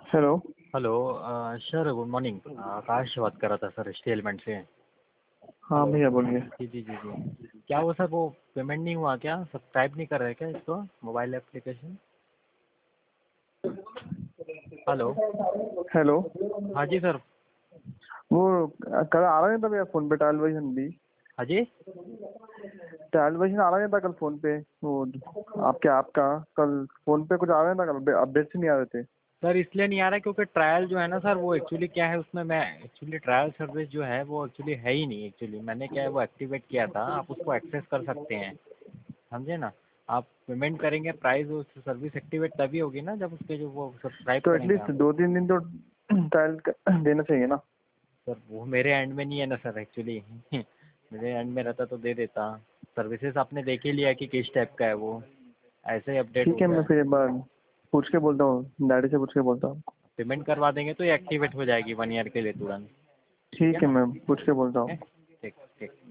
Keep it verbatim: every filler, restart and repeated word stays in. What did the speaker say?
Hello. Hello uh, sir good morning. Akash बात कर रहा था सर स्टी एलिमेंट से। हाँ हेलो। भैया बोलिए। जी जी जी जी। क्या वो सर वो पेमेंट नहीं हुआ क्या? सब्सक्राइब नहीं कर रहे क्या इसको, मोबाइल एप्लीकेशन? हेलो। हेलो। हाँ जी सर। वो कल आ रहा नहीं था भैया फोन पे ट्रायल वर्जन भी। हाँ जी। ट्रायल वर्जन आ रहा नहीं था कल फोन पे। वो आपके आपका कल फोन पे कुछ आ रहा नहीं था, कल अपडेट्स ही नहीं आ रहे थे। सर इसलिए नहीं आ रहा क्योंकि ट्रायल जो है ना सर, वो एक्चुअली क्या है उसमें, मैं एक्चुअली ट्रायल सर्विस जो है वो एक्चुअली है ही नहीं। एक्चुअली मैंने क्या है वो एक्टिवेट किया था, आप उसको एक्सेस कर सकते हैं, समझे ना। आप पेमेंट करेंगे, प्राइस उस सर्विस एक्टिवेट तभी होगी ना जब उसके जो वो सब्सक्राइब तो करेंगे एटलीस्ट आप। दो तीन दिन तो ट्रायल देना चाहिए ना। सर वो मेरे एंड में नहीं है ना सर एक्चुअली। मेरे एंड में रहता तो दे देता। सर्विसेज आपने देख ही लिया कि किस टाइप का है वो, ऐसे ही अपडेट ठीक है, होता मैं है। फिर एक बार पूछ के बोलता हूँ, डैडी से पूछ के बोलता हूँ। पेमेंट करवा देंगे तो ये एक्टिवेट हो जाएगी वन ईयर के लिए तुरंत। ठीक है ठीक है, ना। मैं पूछ के बोलता ठीक है। हूँ। ठीक ठीक।